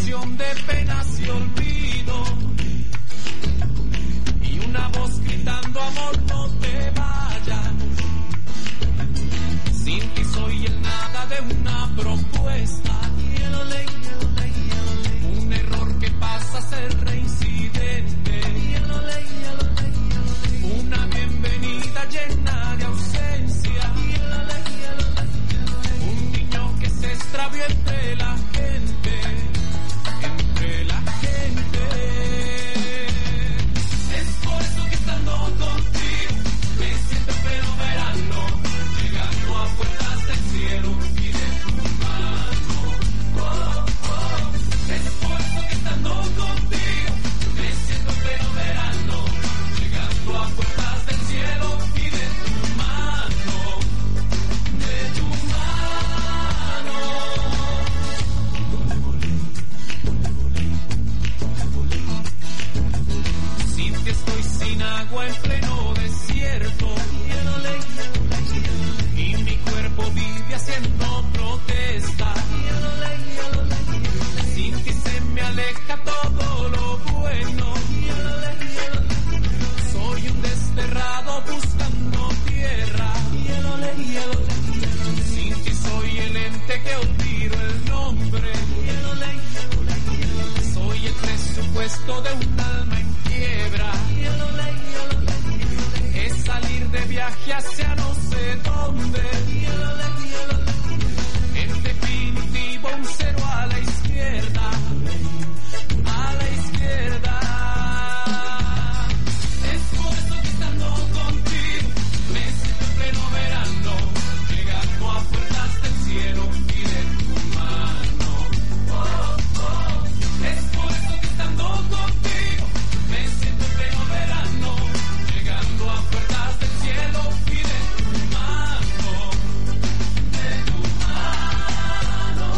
canción de penas y olvido, y una voz gritando amor no te vayas. Sin ti soy el nada de una propuesta, un error que pasa a ser reincidente, una bienvenida llena de ausencia, un niño que se extravió entre la gente, entre la gente. Es por eso que estando contigo me siento fenomenal, llegando a puertas del cielo y de tu mano. Oh, oh. Es por eso que estando contigo me siento fenomenal, llegando a puertas del cielo y de tu mano, de tu mano. Sin ti estoy sin agua en pleno desierto, y mi cuerpo vive haciendo protesta. Sin ti se me aleja todo lo bueno, soy un desterrado buscando tierra. Sin ti soy el ente que olvido el nombre, soy el presupuesto de un alma en quiebra. Es salir de viaje hacia no sé dónde, en definitivo un cero a la izquierda, a la izquierda. Es por eso que estando contigo me siento en pleno verano, llegando a puertas del cielo y de tu mano. Oh, oh. Es por eso que estando contigo me siento en pleno verano, llegando a puertas del cielo y de tu mano, de tu mano.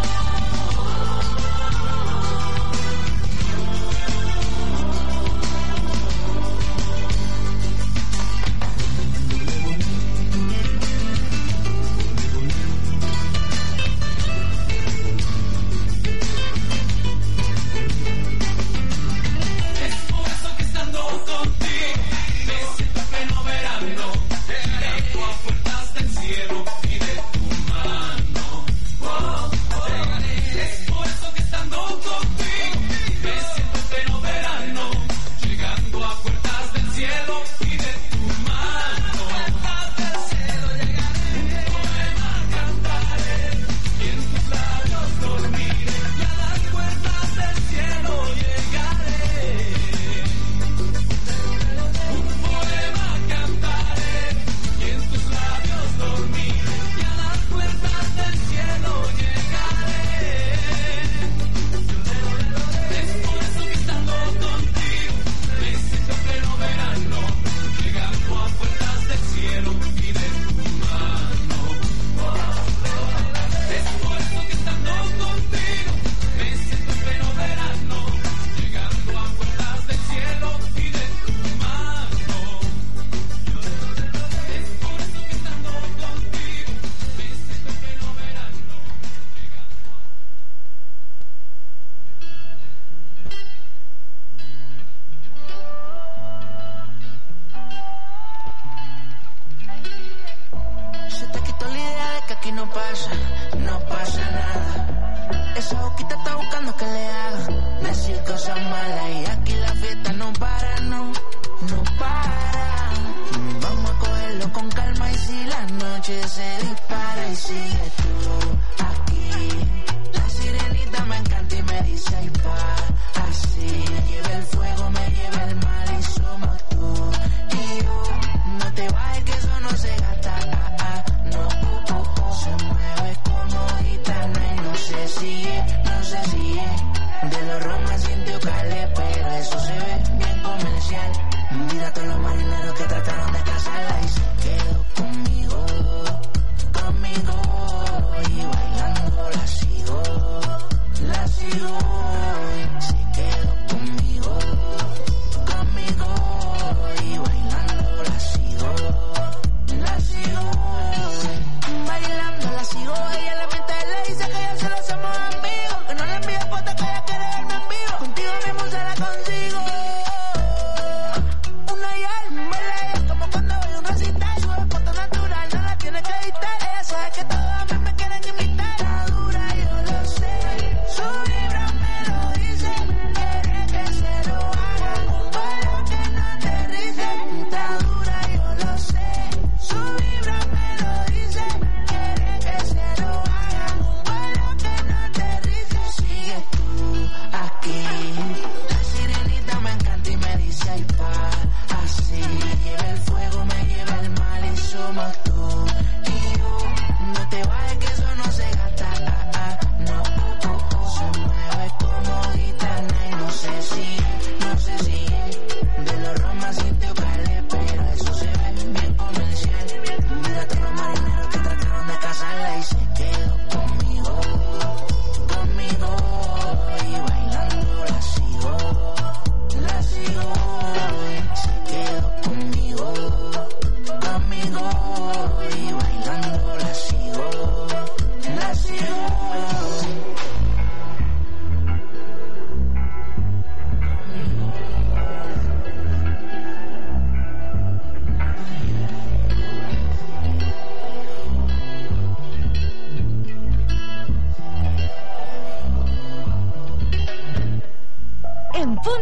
Es por eso que estando contigo me siento en pleno verano, llegando a puertas del cielo y de tu mano. Oh, oh. Es por eso que estando contigo me siento en pleno verano, llegando a puertas del cielo y de tu mano. Puertas del cielo llegaré, un poema cantaré, y en tus labios dormiré, y a las puertas del cielo llegaré. Un poema cantaré, y en tus labios dormiré, y a las puertas del cielo llegaré. Es por eso que estando contigo me siento en pleno verano, llegando a puertas del cielo y de tu mano. Oh, oh. Es por eso que estando contigo me siento en pleno verano, llegando a puertas del cielo y de tu mano. Es por eso que estando contigo me siento en pleno verano, Se te quitó la idea de que aquí no pasa nada. Esa boquita está buscando que le hagan decir cosas malas, y aquí la fiesta no para, no para. Vamos a cogerlo con calma, y si la noche se dispara y sigue tú aquí. La sirenita me encanta y me dice ay pa, así. Me lleva el fuego, me lleva el mal, y somos tú y yo. No te bajes que eso no se gasta, no. Se mueve como gitana y no se sigue. De los romas sintió calé, pero eso se ve bien comercial. Mira todos los marineros que trataron de casarla y se quedó conmigo. Y bailando la sigo. Se quedó conmigo. Y bailando la sigo. Bailando la sigo, ella le miente, le dice que ya se lo hacemos amigos, que no le envíe fotos, que ella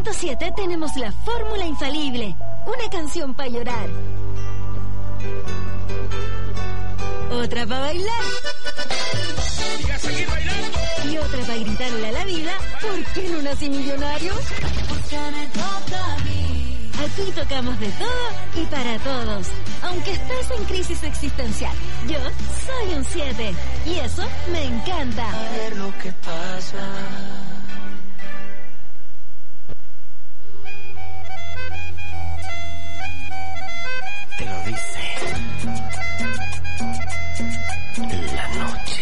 100.7 tenemos la fórmula infalible. Una canción para llorar. Otra para bailar. Y a seguir bailando. Y otra para gritarle a la vida, ¿por qué no nací millonario? Porque me toca a mí. Aquí tocamos de todo y para todos. Aunque estés en crisis existencial, yo soy un 7. Y eso me encanta. A ver lo que pasa. Te lo dice la noche.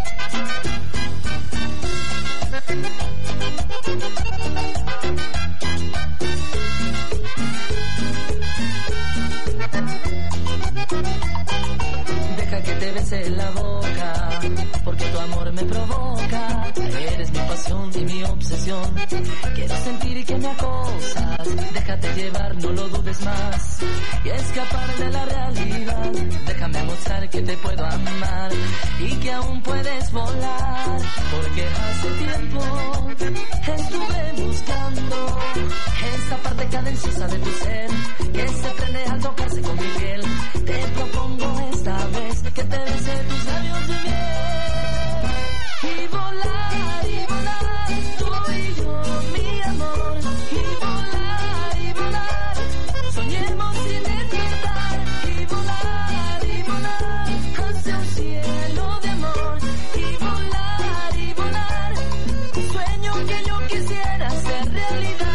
Deja que te bese la boca, porque tu amor me provoca. Eres mi pasión y mi obsesión. Quiero sentir que me acosas. Déjate llevar, no lo dudes más. Y escapar de la realidad. Déjame mostrar que te puedo amar y que aún puedes volar. Porque hace tiempo estuve buscando esa parte cadenciosa de tu ser que se prende al tocarse con mi piel. Te propongo esta vez que te bese tus labios de miel y volar, tú y yo, mi amor, y volar, soñemos sin despertar y volar, hacia un cielo de amor y volar, un sueño que yo quisiera hacer realidad.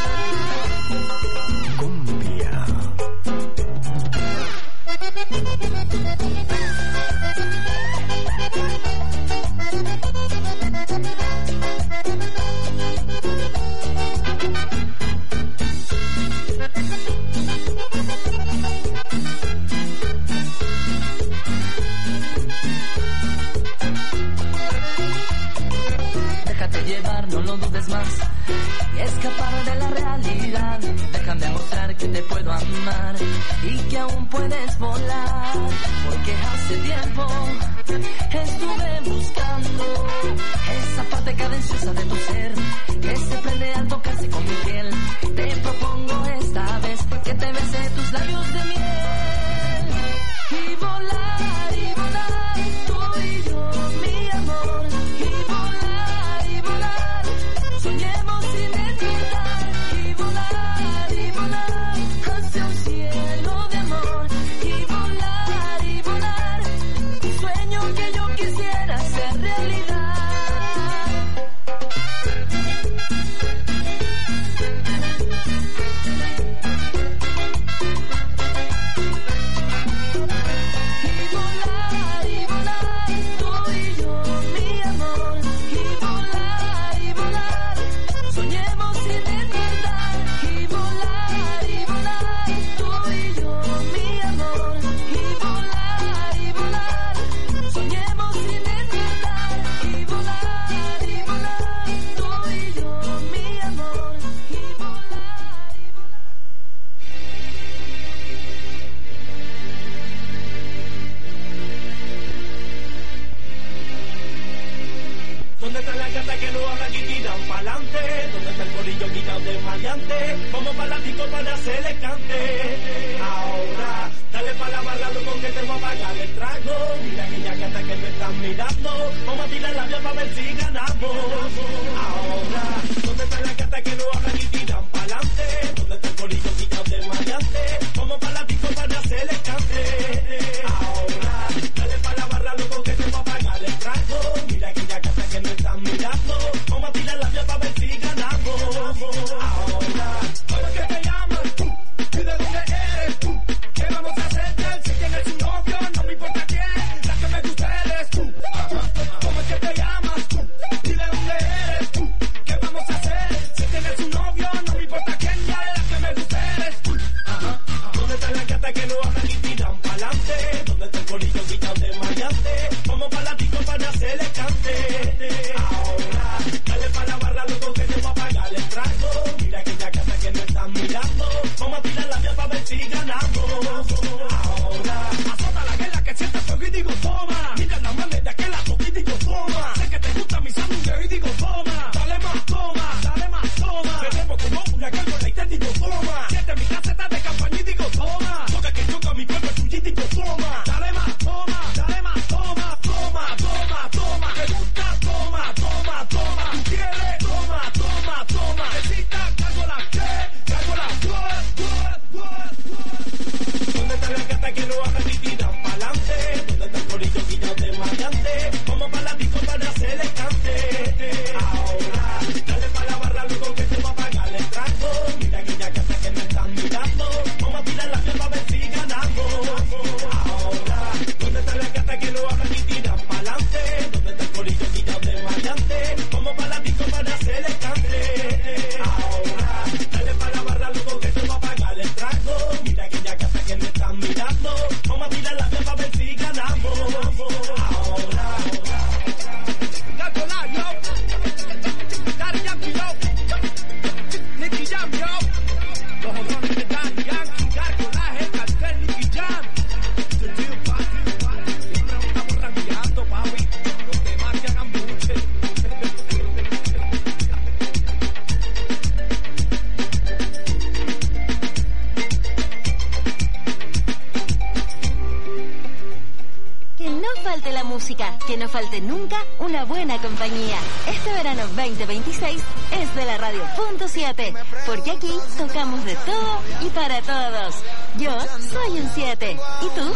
Cumbia. Déjate llevar, no lo dudes más y escapar de la realidad. Déjame mostrar que te puedo amar y que aún puedes volar. Porque hace tiempo estuve buscando esa parte cadenciosa de tu ser que se prende al tocarse con mi piel. Te propongo esta vez que te bese tus labios de miel y volar, tú y yo, mi amor, y volar, soñemos sin despertar y volar, hacia un cielo de amor y volar, un sueño que yo quisiera hacer realidad. Y volar, tú y yo, mi amor, y volar, soñemos sin despertar y volar, tú y yo, mi amor, y volar, soñemos sin despertar y volar, tú y yo, mi amor, y volar. ¿Dónde están las gatas que no hablan y tiran pa'lante? ¿Dónde está el corillo quitado de maleante? Vamos para la disco para hacerle cante. Ahora, dale pa' la barra, loco, que te voy a pagar el trago. Mira aquella gata que me están mirando. Vamos a tirar la vía para ver si ganamos. Ahora, ¿dónde están las gatas que no hablan y tiran pa'lante? ¿Dónde está el corillo quitado de maleante? Vamos para la disco para hacerle cante. Ahora, dale pa' la barra, loco, que te voy a pagar el trago. Mira aquella gata que me están mirando. Vamos a tirar la vía para ver si ganamos. Ahora, ¿cómo es que te llamas tú? ¿Y de dónde eres tú? ¿Qué vamos a hacer? Si quién es tu novio, no me importa quién. La que me gusta eres tú. ¿Cómo es que te llamas tú? ¿Y de dónde eres tú? ¿Qué vamos a hacer? Si quién es tu novio, no me importa quién. Ya la que me gusta eres tú. ¿Dónde están las gatas que no hablan y tiran pa'lante? ¿Dónde está el corillo quitado de maleante? Vamos para la disco para hacerle cante. Ahora, dale pa' la barra, loco, que te voy a pagar el trago. Mira aquella gata que me están mirando. Vamos a tirar la vía para ver si ganamos. Ahora, azota la guerra que siente fuego y digo toma. Mira la manera que la toque y digo toma. Sé que te gusta mi sándwich y digo toma. Dale más toma. Bebemos como una que no falte nunca una buena compañía. Este verano 2026 es de la Radio Punto 7, porque aquí tocamos de todo y para todos. Yo soy un 7. ¿Y tú?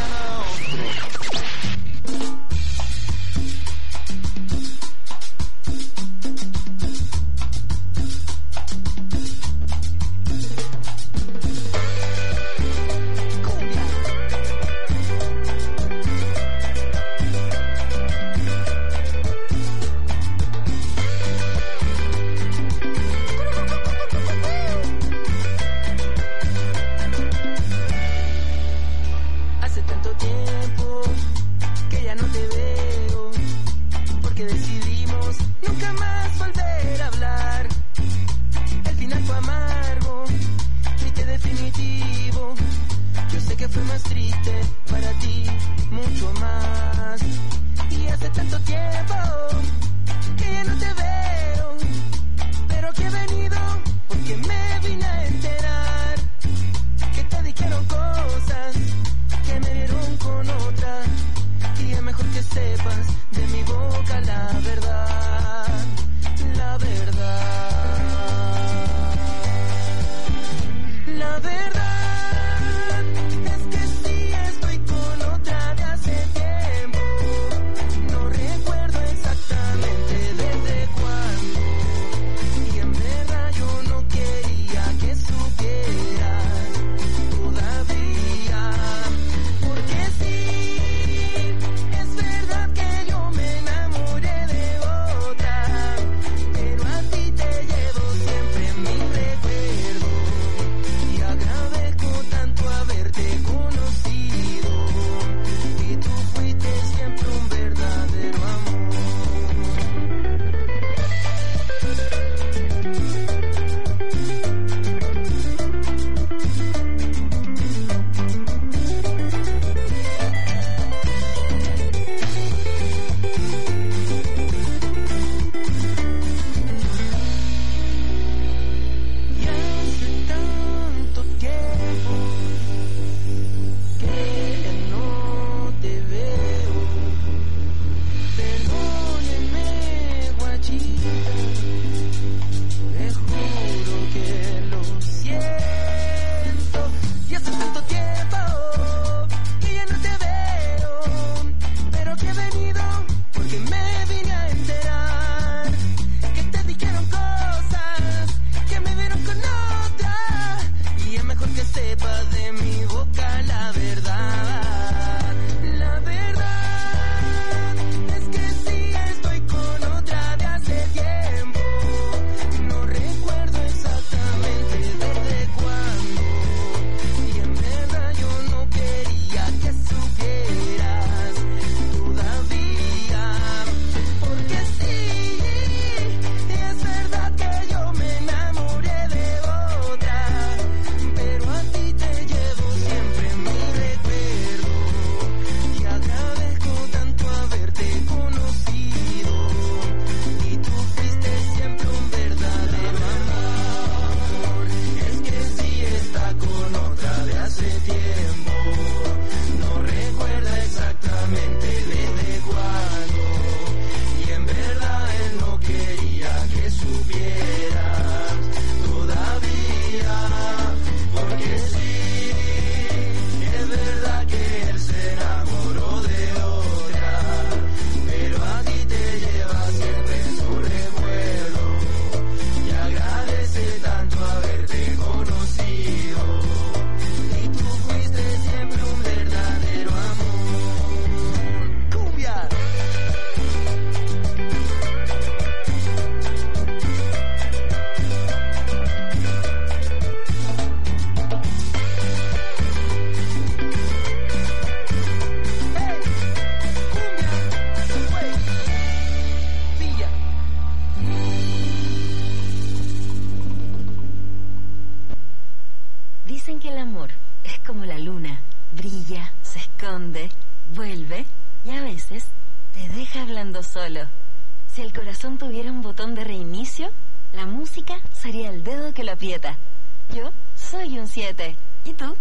vuelve y a veces te deja hablando solo. Si el corazón tuviera un botón de reinicio, la música sería el dedo que lo aprieta. Yo soy un 7. ¿Y tú?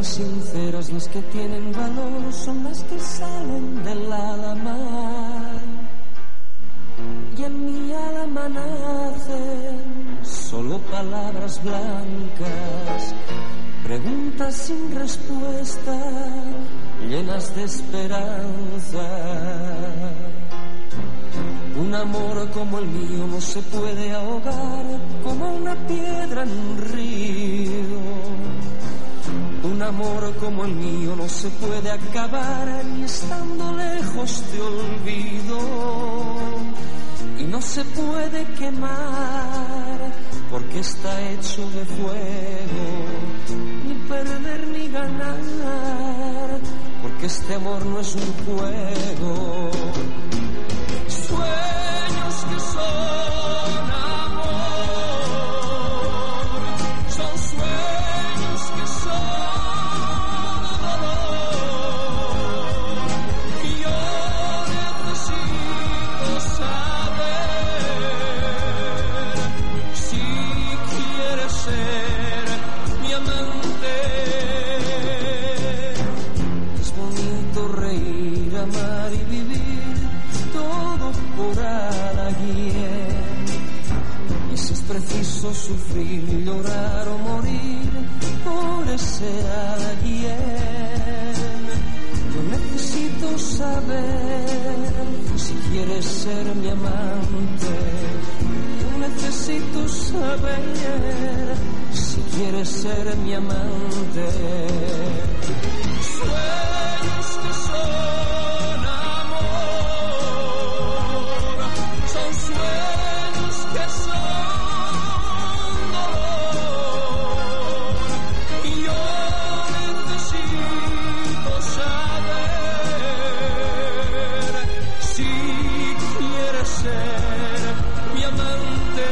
sinceras, las que tienen valor, son las que salen del alma. Y en mi alma nacen solo palabras blancas, preguntas sin respuesta, llenas de esperanza. Un amor como el mío no se puede ahogar como una piedra en un río. Un amor como el mío no se puede acabar ni estando lejos te olvido. Y no se puede quemar porque está hecho de fuego. Ni perder ni ganar porque este amor no es un juego. Sueños que son amor, son sueños que son dolor. Y yo necesito saber si quieres ser mi amante. Es bonito reír, amar y vivir todo por alguien. Y si es preciso sufrir, llorar o morir por ese alguien. Yo necesito saber si quieres ser mi amante. Yo necesito saber si quieres ser mi amante. Sueños que son amor, son sueños que son dolor. Y yo necesito saber si quieres ser mi amante.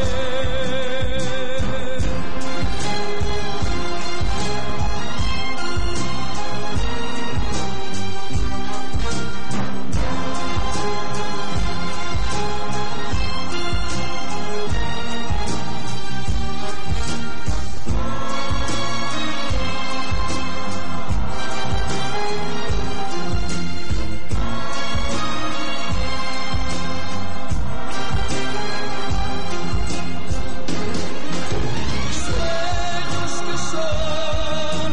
Sueños que son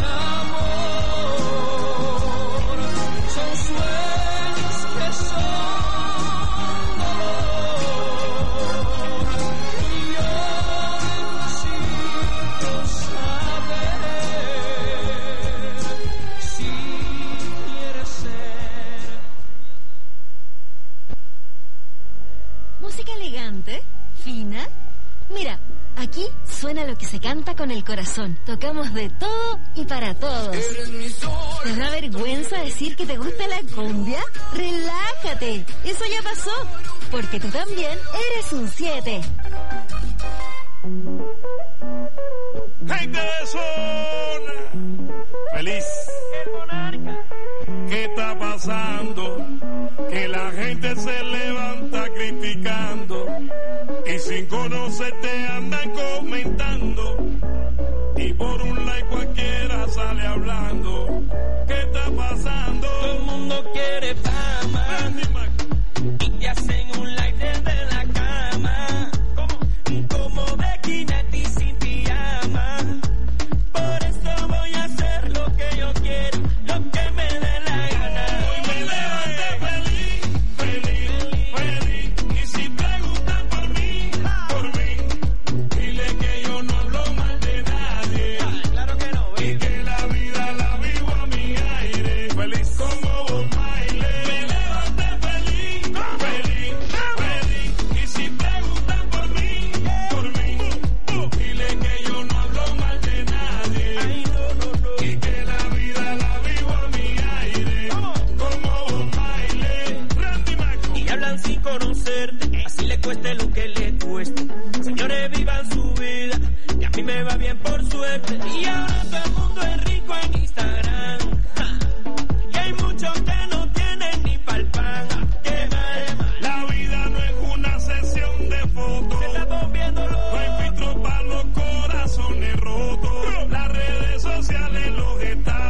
amor, son sueños que son dolor. Y yo necesito saber si quieres ser. Música elegante, fina. Mira, aquí suena lo que se canta con el corazón. Tocamos de todo y para todos. ¿Te da vergüenza decir que te gusta la cumbia? Relájate, eso ya pasó, porque tú también eres un 7. Gente de zona, feliz. ¿Qué está pasando? Que la gente se levanta criticando y sin conocerte andan comentando y por un like cualquiera sale hablando. ¿Qué está pasando? Todo el mundo quiere fama y te hacen un like desde la cama. Como Becky Nati sin pijama. Por eso voy a hacer lo que yo quiero, lo que me dé la gana. Hoy me levanté feliz, feliz, feliz. Y si preguntan por mí, dile que yo no hablo mal de nadie. Claro que no, Y que la vida la vivo a mi aire. Feliz como un baile. Me levanté feliz, feliz, feliz. Y si preguntan por mí, dile que yo no hablo mal de nadie. Y que la vida la vivo a mi aire. Como un baile. Randy Maco. y hablan sin conocerte, así le cueste lo que le cueste. Señores, vivan su vida, que a mí me va bien por suerte. Y ahora todo el mundo es rico en Instagram. Ja. Y hay muchos que no tienen ni pa'l pan. Qué mal. La vida no es una sesión de fotos. Estamos viéndolo. No hay filtro para los corazones rotos. Las redes sociales los están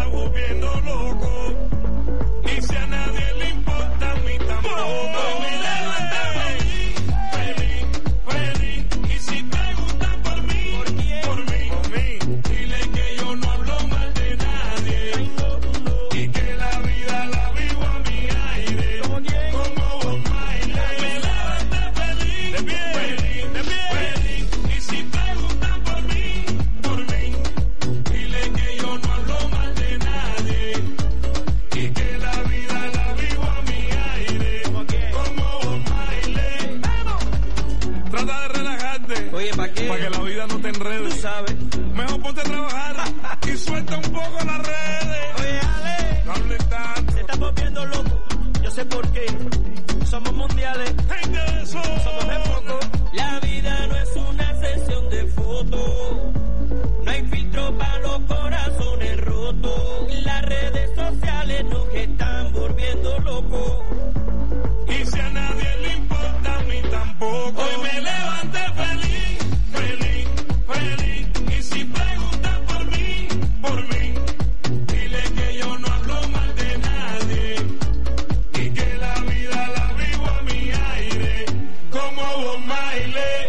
sabes. Mejor ponte a trabajar y suelta un poco las redes. Oye, Ale, No hables tanto. se está volviendo loco. Yo sé por qué. Somos mundiales. Gente de eso. Somos de poco. La vida no es una sesión de fotos. No hay filtro para los corazones rotos. Las redes sociales nos están volviendo locos. Y si a nadie le importa, a mí tampoco. Hoy me levanté feliz, feliz, feliz. Y si preguntan por mí, dile que yo no hablo mal de nadie. Y que la vida la vivo a mi aire, como Bob Marley.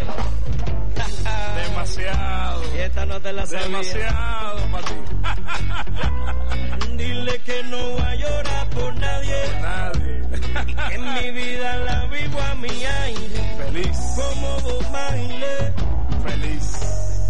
Demasiado, Y esta no te la sabía. demasiado para ti. Dile que no voy a llorar por nadie. Nadie. En mi vida la vivo a mi aire. Feliz, Como Bob Marley. feliz.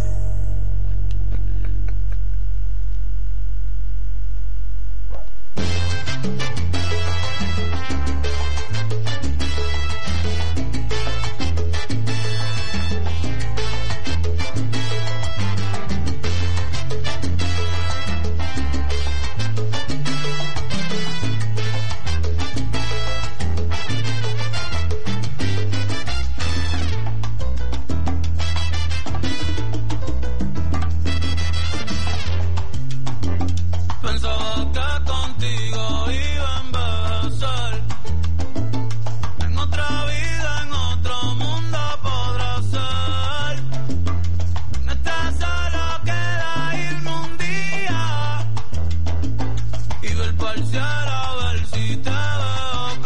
Pensaba que contigo iba a envejecer. En otra vida, en otro mundo podrá ser. En esta solo queda irme un día y ver pa'l cielo a ver si te veo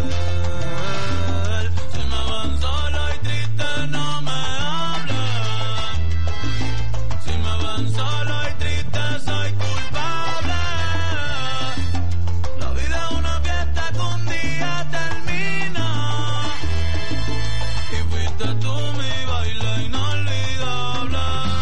caer. Si me ven solo y triste no me hablen. Si me ven solo y triste soy culpable. La vida es una fiesta que un día termina. Y fuiste tú mi baile inolvidable.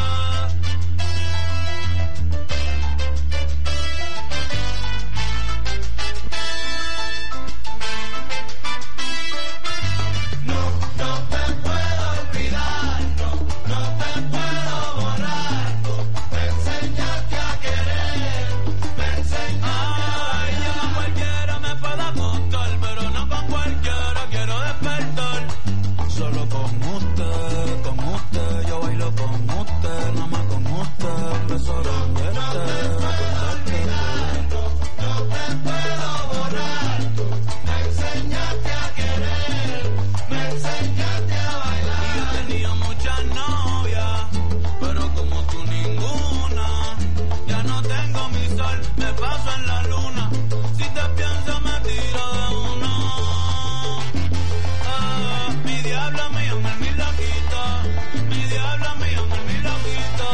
No te puedo olvidar, no te puedo borrar. Me enseñaste a querer, me enseñaste. Yo con cualquiera me puedo acostar, pero no con cualquiera quiero despertar. Solo con usted, yo bailo con usted, nada más con usted, un beso grande. No te puedo borrar, me enseñaste a querer, me enseñaste a bailar. Y yo he tenido muchas novias, pero como tú ninguna. Ya no tengo mi sol, me paso en la luna. Si te pienso me tiro de uno. Mi diablo mi ángel mi loquito. Mi diablo mi ángel mi loquito.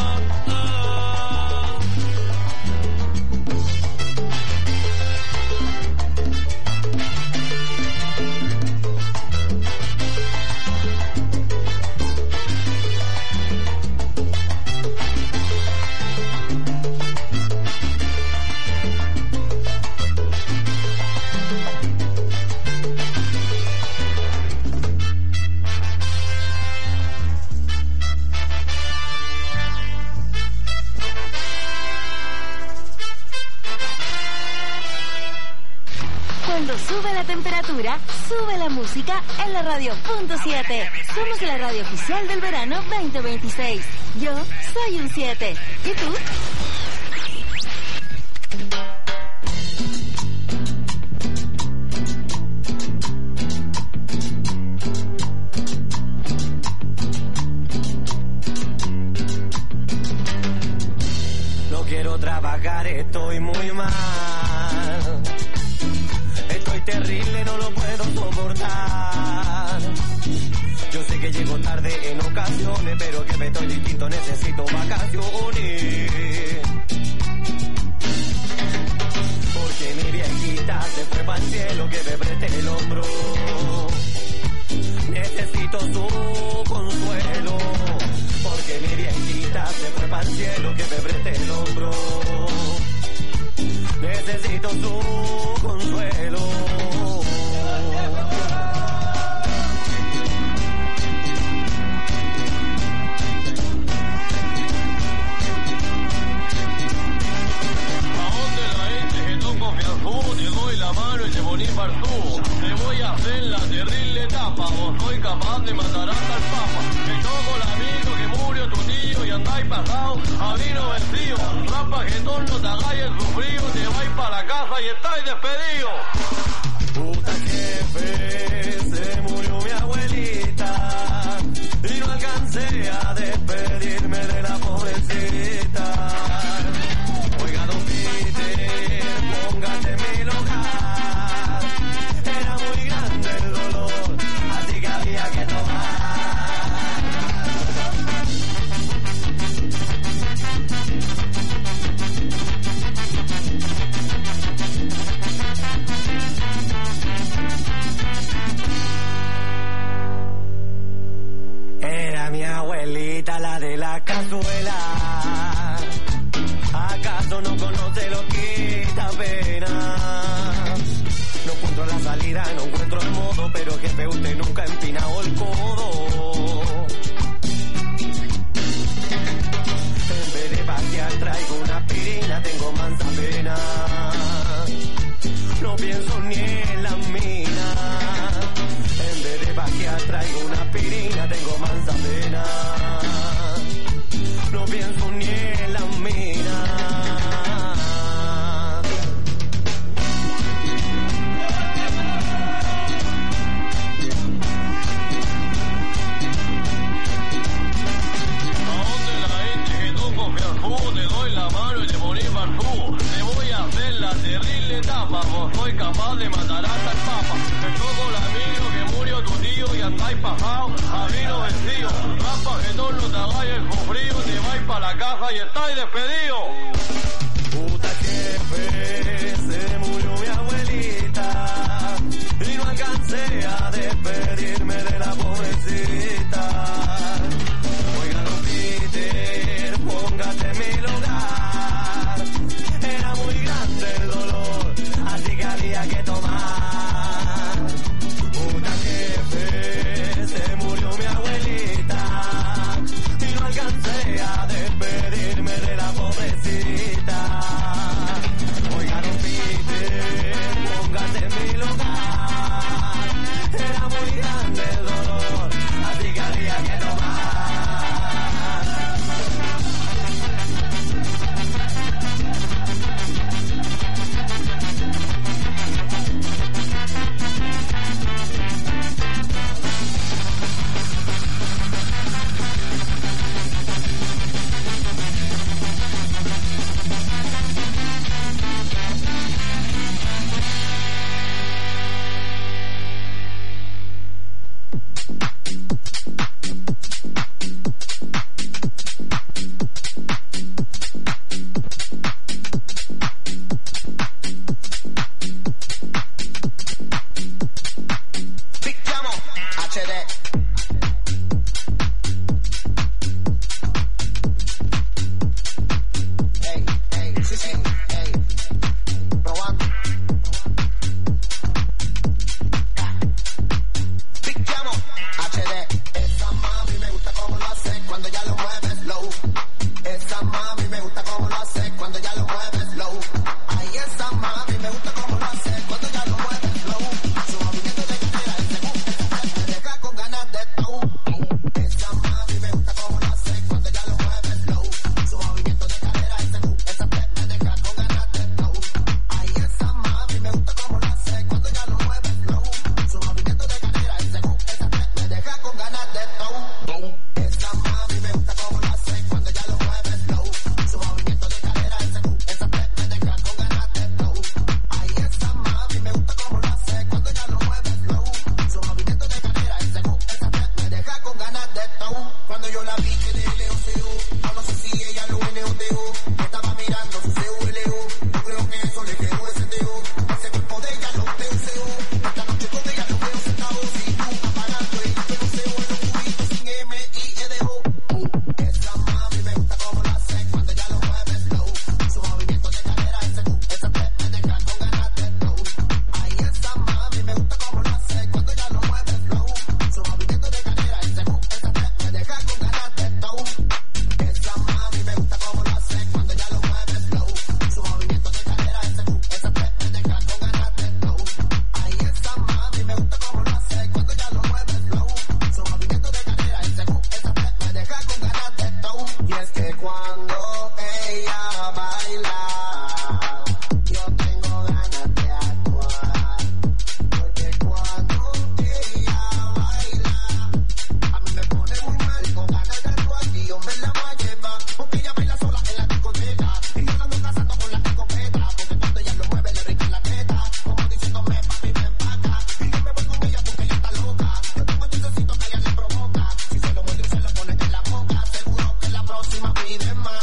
Cuando sube la temperatura, sube la música en la radio.7. Somos la radio oficial del verano 2026. Yo soy un 7. ¿Y tú? No quiero trabajar, estoy muy mal. Estoy terrible, no lo puedo soportar. Yo sé que llego tarde en ocasiones, pero que me estoy distinto, necesito vacaciones. Porque mi viejita se fue pa'l cielo, que me preste el hombro. Necesito su consuelo. Porque mi viejita se fue pa'l cielo, que me preste el hombro. Necesito su consuelo. Bartú. Te voy a hacer la terrible etapa, vos soy capaz de matar hasta el Papa. Me tocó el amigo que murió tu tío y andáis pasado a vino vencido. Rapa que no te hagáis el sufrido, te vais para la casa y estáis despedidos. Puta jefe, se murió mi abuelita y no alcancé a despedirme de la pobrecita. Oiga, don Peter, póngate en mi lugar. Era muy grande el dolor, así que había que tomar. Era mi abuelita la de la cazuela. ¿Acaso no conoce lo que da pena? No encuentro la salida, no encuentro el modo, pero jefe, usted nunca ha empinado el codo. En vez de pasear traigo una aspirina, tengo mansa pena. No pienso ni en la mina. En vez de pasear traigo una aspirina, tengo mansa pena. No pienso ni en la mina. ¿A dónde la gente que tú confías tú? Te doy la mano y te morís Bartú. Te voy a hacer la terrible etapa, vos soy capaz de matar hasta el Papa. Me tocó el amigo que murió tu tío y andáis pasado a vino vencido. Rapa que no te hagáis el sufrido, te vais para la casa y estáis despedidos. Puta jefe, se murió mi abuelita y no alcancé a despedirme de la pobrecita. Oiga, don Peter, póngate en mi lugar. Era muy grande el dolor, así que había que tomar. Puta jefe, se murió mi abuelita y no alcancé a despedirme de la pobrecita. Oiga, don Peter, póngase en mi lugar. Era muy grande el dolor, así que había que tomar. es que cuando ella baila, yo tengo ganas de actuar. Porque cuando ella baila, a mí me pone muy mal con ganas de actuar. Y yo me la voy a llevar, porque ella baila sola en la discoteca. Y yo ando cazando con la escopeta, porque cuando ella lo mueve le rica la teta. Como diciéndome, papi, ven pa' acá. Y yo me voy con ella porque ella está loca. Yo tengo el dulcecito que ella le provoca. Si se lo muerde y se lo pone en la boca, seguro que la próxima pide más.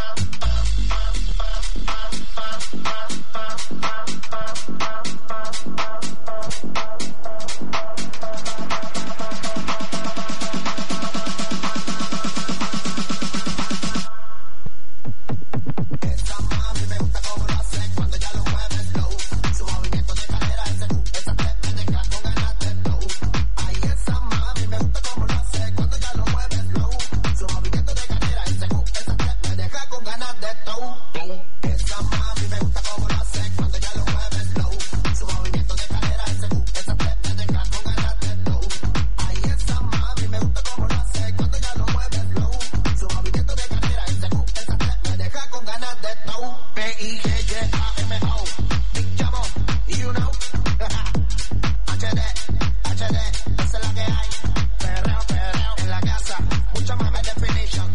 Esa mami me gusta como lo hace cuando ella lo mueve slow. Su movimiento de cadera, ese esa step me deja con ganas de flow. Ay, esa mami me gusta como lo hace cuando ella lo mueve slow. Su movimiento de cadera, ese esa step me deja con ganas de flow. Esa mami me gusta como lo hace cuando ella lo mueve slow. Su movimiento de cadera, ese esa step me deja con ganas de flow. Ay, esa mami me gusta como lo hace cuando ella lo mueve slow. Su movimiento de cadera, ese esa step me deja con ganas de flow. B-I-G-G-A-M-O, Big Jamo, you know. HD, esa es la que hay. Perreo en la casa, mucha más definition.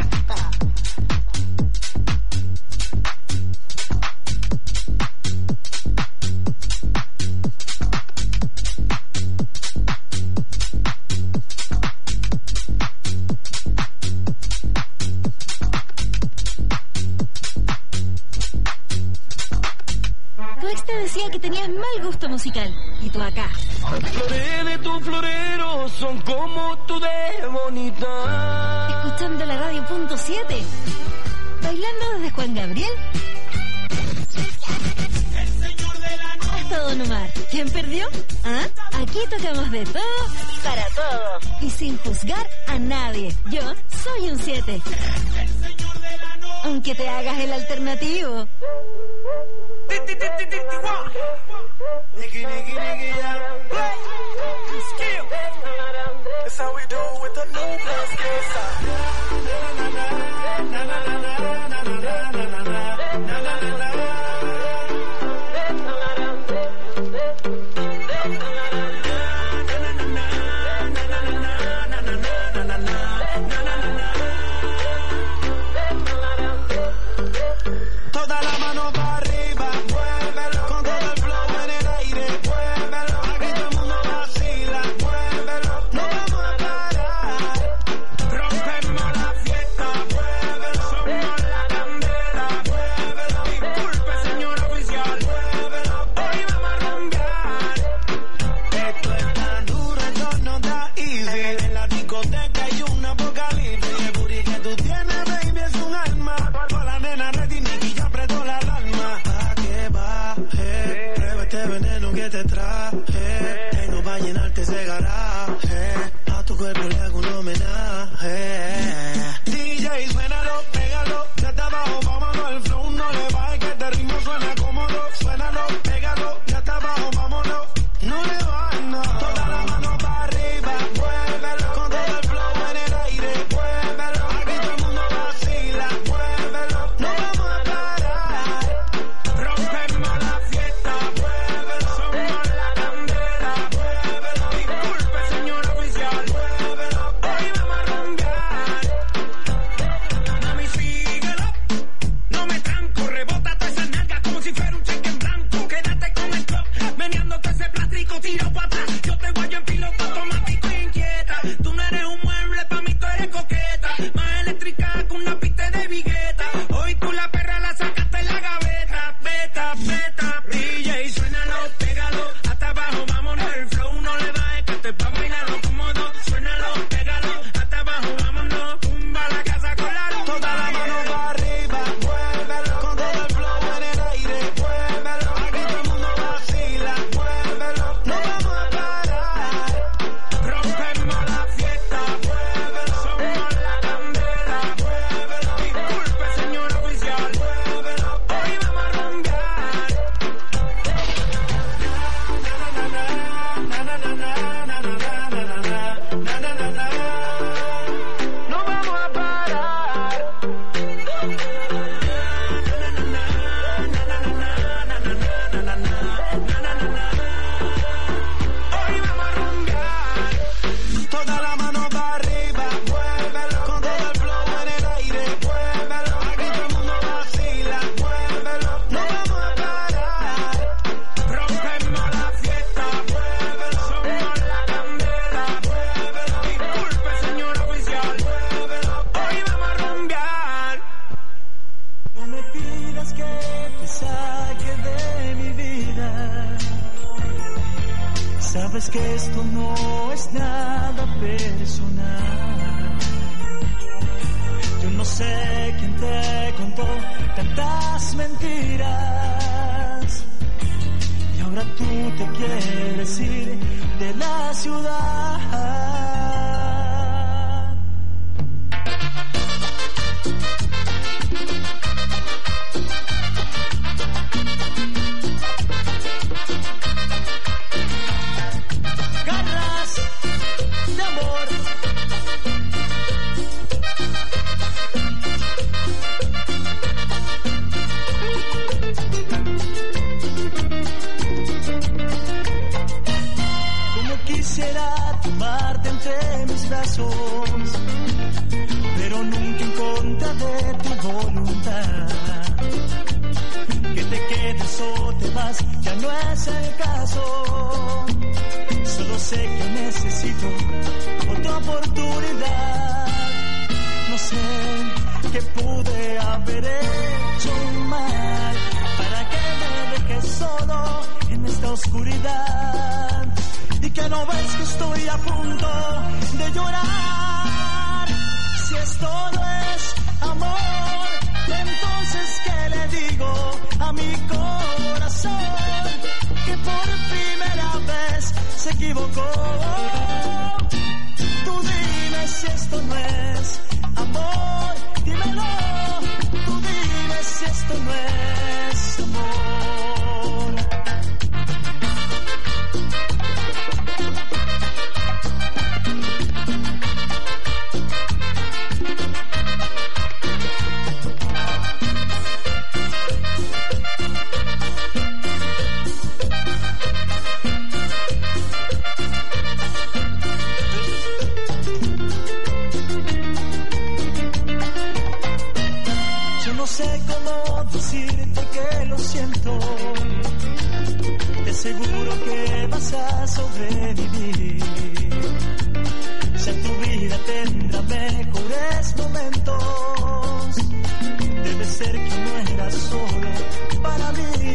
Tu ex te decía que tenías mal gusto musical. Y tú acá, Flores de tu florero son como tú de bonita. escuchando la radio punto 7. Bailando desde Juan Gabriel hasta Don Omar. ¿Quién perdió? ¿Ah? Aquí tocamos de todo para todos. Y sin juzgar a nadie. Yo soy un 7. Aunque te hagas el alternativo. That's how we do with the new plus toda la mano para arriba, muévelo con todo el flow en el aire, muévelo, aquí todo el mundo vacila, muévelo, no vamos a parar, rompemos la fiesta, muévelo, somos la candela, muévelo, disculpe señor oficial, muévelo, hoy vamos a rumbear, esto es tan duro, esto no da easy, en la discoteca hay un apocalipsis, el booty que tú tienes baby es un alma, por la nena ready Nicky ya apretó la alarma, pa' que baje, prueba este veneno que te traje, y no va a llenarte ese garaje, a tu cuerpo le hago un homenaje, DJ suénalo, pégalo, desde abajo vámonos, el flow no le baje que este ritmo suena cómodo, suénalo, pégalo, desde abajo vámonos, no le bajes no, toda la mano para arriba, muévelo, con todo el flow en el aire, muévelo, aquí todo el mundo vacila, muévelo, no vamos a parar, rompemos la fiesta, muévelo, somos la candela, muévelo, disculpe señor oficial, muévelo, hoy vamos a rumbear, mami síguelo, no me tranco, rebótate esa nalga como si fuera un cheque en blanco, quédate con el club, meneándote ese plástico, tiro para atrás, yo te guayo en piloto automático inquieta, tú no eres un sabes que esto no es nada personal. Yo no sé quién te contó tantas mentiras y ahora tú te quieres ir de la ciudad. Garras de amor. Como quisiera tomarte entre mis brazos, pero nunca en contra de tu voluntad. Que te quedes o te vas, ya no es el caso. Solo sé que necesito otra oportunidad. No sé qué pude haber hecho mal para que me dejes solo en esta oscuridad. Y que no ves que estoy a punto de llorar. Si esto no es amor, entonces ¿qué le digo a mi corazón? Que por primera vez se equivocó. Tú dime si esto no es amor, dímelo. Tú dime si esto no es amor. No sé cómo decirte que lo siento. Te aseguro que vas a sobrevivir. Si tu vida tendrá mejores momentos, debe ser que no era solo para mí.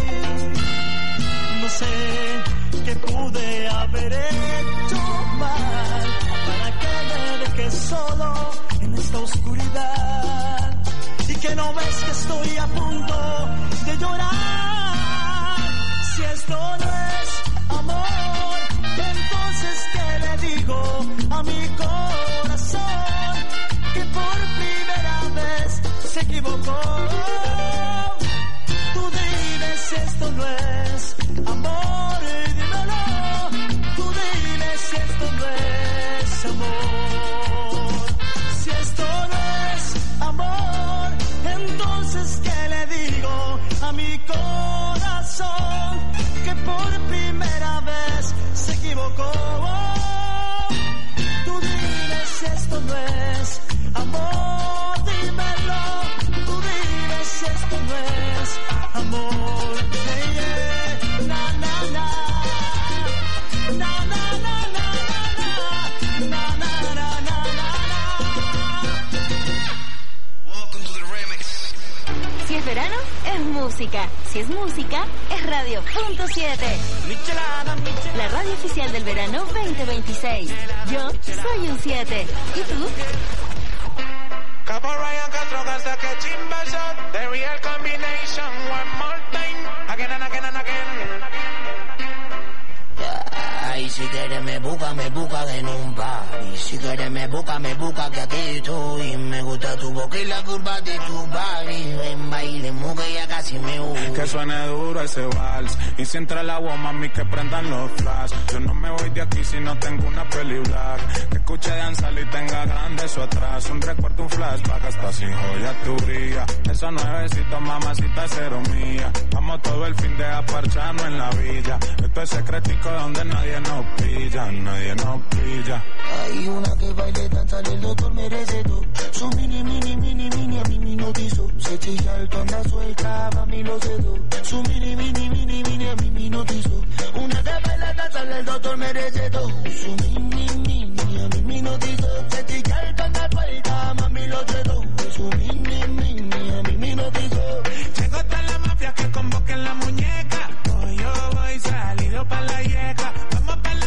No sé qué pude haber hecho mal para que me dejes solo en esta oscuridad. Y que no ves que estoy a punto de llorar. Si esto no es amor, entonces ¿qué le digo a mi corazón? Que por primera vez se equivocó. Tú dime si esto no es amor, dímelo. Tú dime si esto no es amor. Si esto no es amor, entonces ¿qué le digo a mi corazón? Que por primera vez se equivocó. Tú dime si esto no es amor, dímelo. Tú dime si esto no es amor. Yeah, yeah. Na, na, na. Na, na, na, na, na, na, na, na, na, na. Si es verano, es música. Si es música, es Radio Punto 7. La radio oficial del verano 2026. Yo soy un 7. ¿Y tú? Capo Ryan Castro hasta que chimba shot. The real combination. One more time. Again and again and again. Ay, si quieres me busca en un party. Si quieres me busca que aquí estoy. Me gusta tu boca y la curva de tu body. Ven, bailemos que ya casi me voy. Que suene duro ese vals. Y si entra el agua, mami, que prendan los flash. Yo no me voy de aquí si no tengo una peli black. Que escuche danzar y tenga grande eso atrás. Un recuerdo, un flashback, hasta sin joya tu brilla. Esos nuevecitos, mamacita, cero mía. Vamos todo el fin de aparcharnos en la villa. Esto es secretico donde nadie nos pilla, nadie nos pilla. Hay una que baile, danza, el doctor me recetó. Su mini, a mí me notizó. Se chilla el tonda suelta, a mí lo cedo. Su mini, a mí me notizó. Una que baila, danza, el doctor me recetó. Su mini, a mí me notizó. Se chilla el tonda suelta, a mí lo cedo. Su mini, a mí me notizó. Llegó hasta la mafia que convoquen la muñeca. Hoy yo voy salido pa' la yeca. Vamos pa'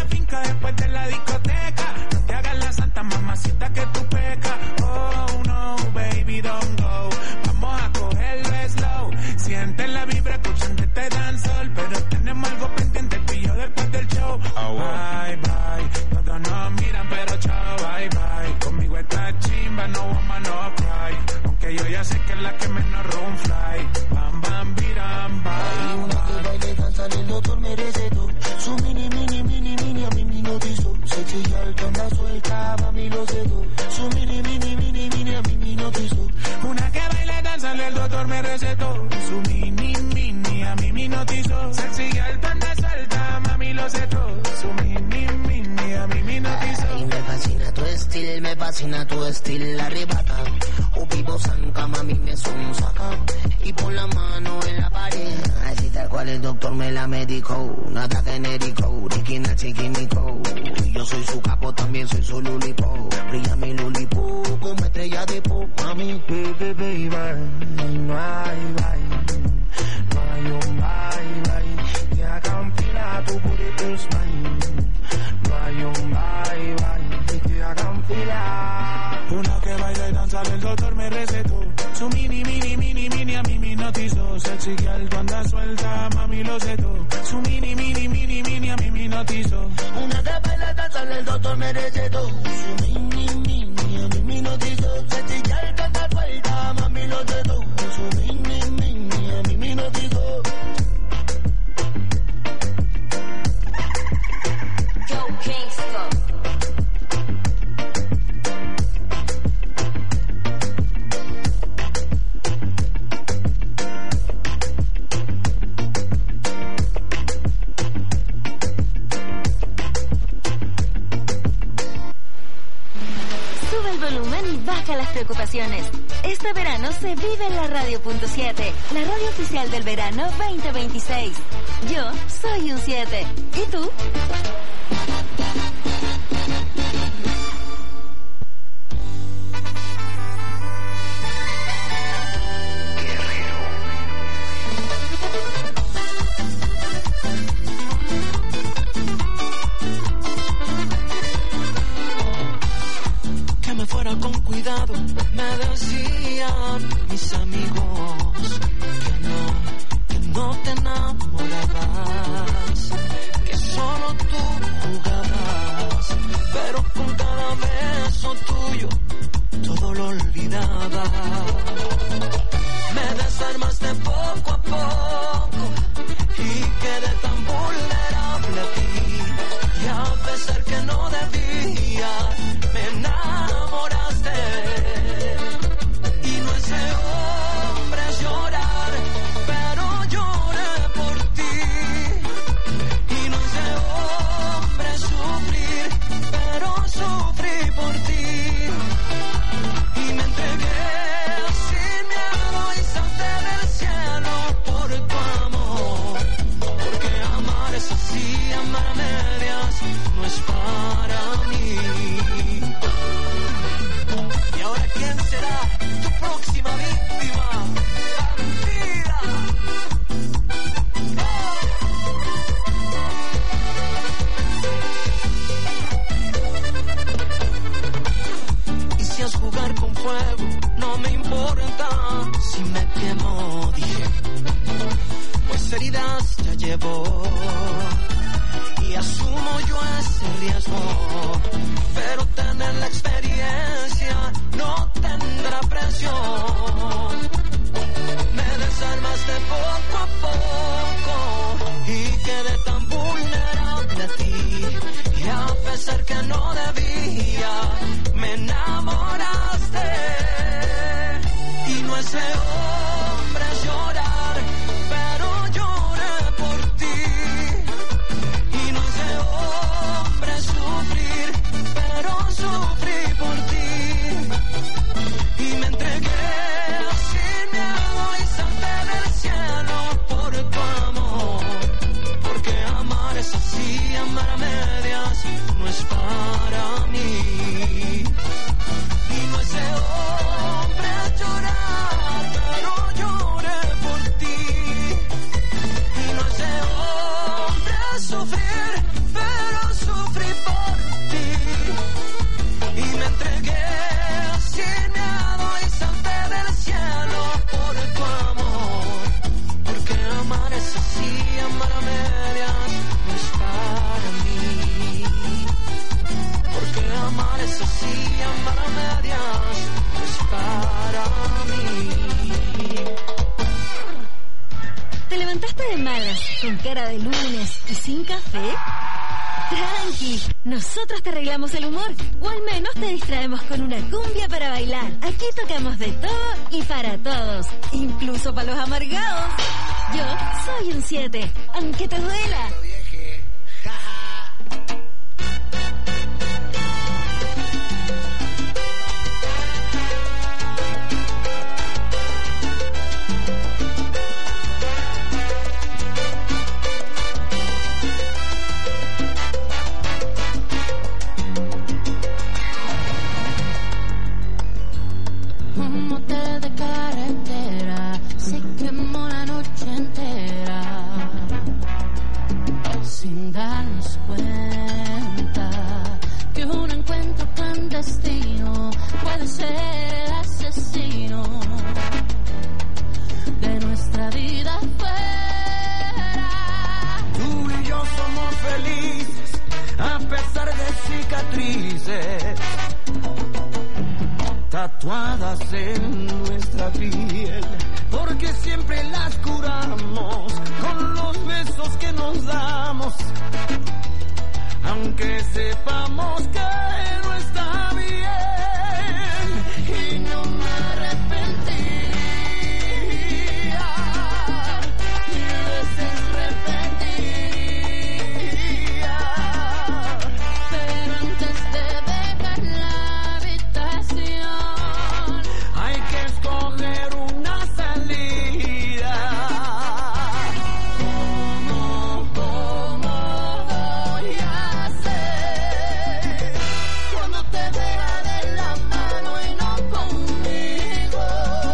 ella sé que es la que menos room fly. Bam, bam, biram, bam. Hay una que baile, danza, el doctor merece todo. Su mini, mini, mini, mini, a mí me notizó. Sexy y alto, anda suelta, mami lo sé todo. Su mini, mini, mini, mini, a mí me notizó. Una que baile, danza, el doctor me recetó. Su mini, mini, a mí me notizó. Sexy y alto, anda suelta, mami lo sé todo. Su mini, mini, a mí me notizó. Y me fascina tu estilo, arrebata. O vivo zanca, mami me sonsaca. Y pon la mano en la pared. Así tal cual el doctor me la medicó. Nada genérico, riquina chiquimico. Yo soy su capo, también soy su lulipo. Brilla mi lulipo como estrella de pop, mami. Baby, baby, no hay bye. No hay un bye, bye. Que hagan fila, tu booty is mine. No hay un bye, bye. Que hagan fila. Una que baila y danza, el doctor me recetó. Su mini, mini, mini, mini, a mí me notizó. Sexy que alto anda suelta, mami lo sé todo. Su mini, mini, mini, mini, a mí me notizó. Una que baila y danza, el doctor me recetó. Su mini, mini, a mí me notizó. Sexy que alto anda suelta, mami lo sé todo. Su mini, mini, a mí me notizó. Yo, Kingston. Sube el volumen y baja las preocupaciones. Este verano se vive en la Radio.7, la radio oficial del verano 2026. Yo soy un 7. ¿Y tú? Que me fuera con cuidado, me decían mis amigos que no te enamorabas, que solo tú jugabas, pero con cada beso tuyo todo lo olvidaba. Me desarmaste poco a poco y quedé tan vulnerable a ti, y a pesar que no debía, me enamoraste. Y no es de hombres llorar, pero lloré por ti. Y no es de hombres sufrir, pero sufrí por ti. Y me entregué sin miedo y salté del cielo por tu amor. Porque amar es así, amar a medias no es para mí. Y ahora, ¿quién será tu próxima víctima? ¡Bandida! Y si es jugar con fuego, no me importa si me quemo, dije, pues heridas ya llevo y asumo yo ese riesgo, pero tener la experiencia no tendrá precio. Me desarmaste poco a poco y quedé tan vulnerable a ti, y a pesar que no debía, me enamoraste. Y no es de hombres llorar, pero lloré por ti. Y no es de hombres sufrir, pero sufrí por ti. Y me entregué sin miedo y salté del cielo por tu amor. Porque amar es así, amar a medias no es para mí. Y no es de hombres llorar, ¿Te levantaste de malas, con cara de lunes y sin café? Tranqui, nosotros te arreglamos el humor, o al menos te distraemos con una cumbia para bailar. Aquí tocamos de todo y para todos, incluso para los amargados. Yo soy un 7, aunque te duela. Un motel de carretera se quemó la noche entera sin darnos cuenta que un encuentro clandestino puede ser el asesino de nuestra vida fuera. Tú y yo somos felices a pesar de cicatrices tatuadas en nuestra piel, porque siempre las curamos con los besos que nos damos, aunque sepamos que no está bien. Y no me arrepentiría, y veces repetiría, pero antes de dejar la habitación hay que escoger una salida. ¿Cómo voy a hacer cuando te deja de la mano y no conmigo?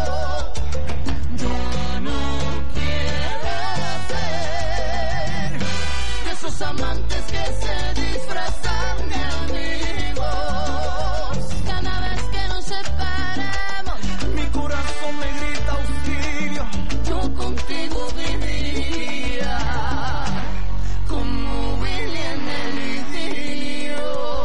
Yo no quiero ser de esos amantes que se disfrazan de amigos. Cada vez que nos separamos, mi corazón me grita auxilio. Yo contigo viviría como Willy en el idilio.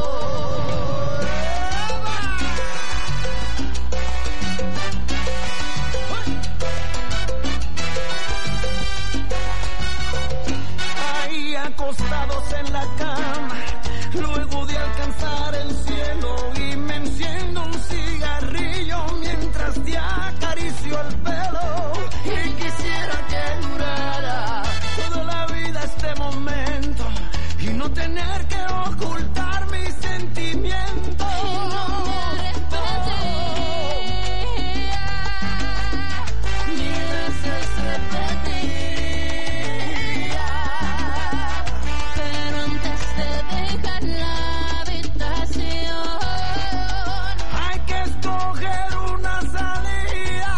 Ahí acostados en la cama, luego de alcanzar el cielo, y me enciendo un cigarrillo mientras te acaricio el pelo. Y quisiera que durara toda la vida este momento y no tener que ocultar mis sentimientos. Mil veces repetiría, pero antes de dejar la habitación hay que escoger una salida.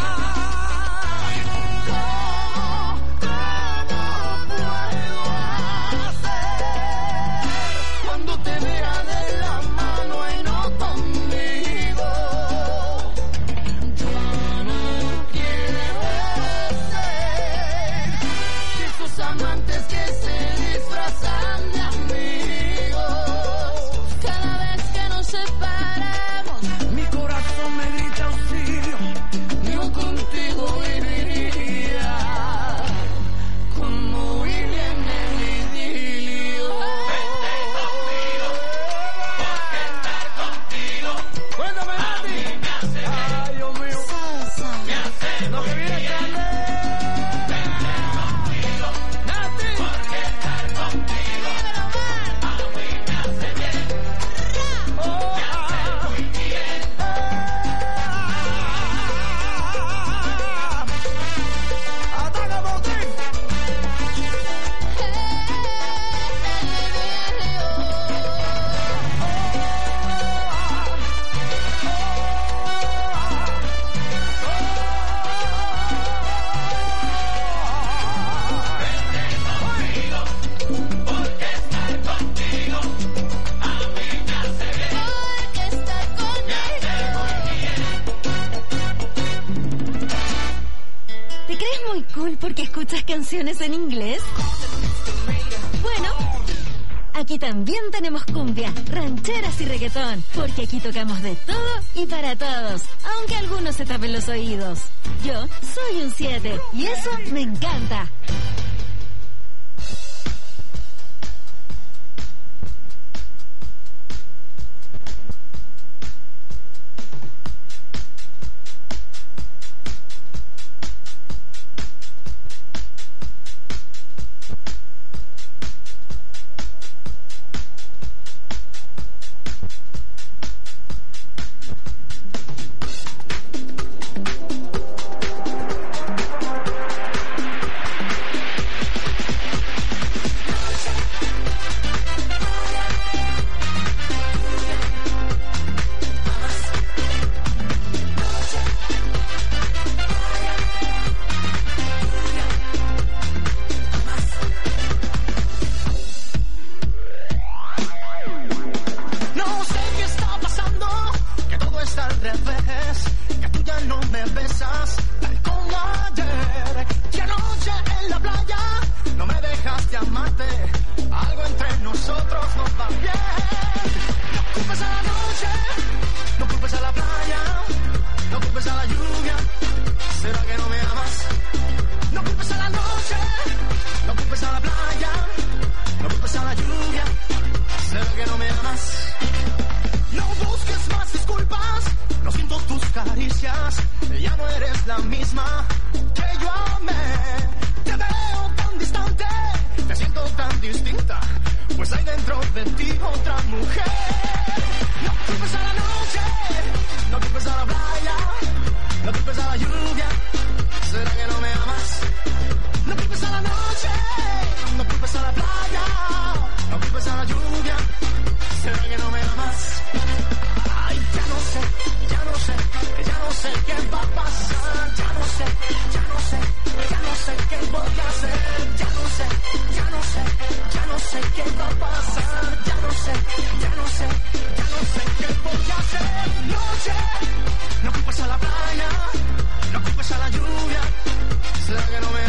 ¿Cómo puedo hacer cuando te vea de la mano y no conmigo? Yo no quiero ser de esos amantes que se disfrazan de amigos. Cada vez que nos separamos, mi corazón me grita auxilio. Yo contigo viviría como Willy en el idilio. Cuéntame, Nati. Ay, Dios mío. Lo que viene es grande. Nati. Ataca, Botín. ¿Te crees muy cool porque escuchas canciones en inglés? Bueno, Aquí también tenemos cumbia, rancheras y reggaetón, porque aquí tocamos de todo y para todos, aunque algunos se tapen los oídos. Yo soy un 7 y eso me encanta. No culpes a la playa, no culpes a la lluvia. ¿Será que no me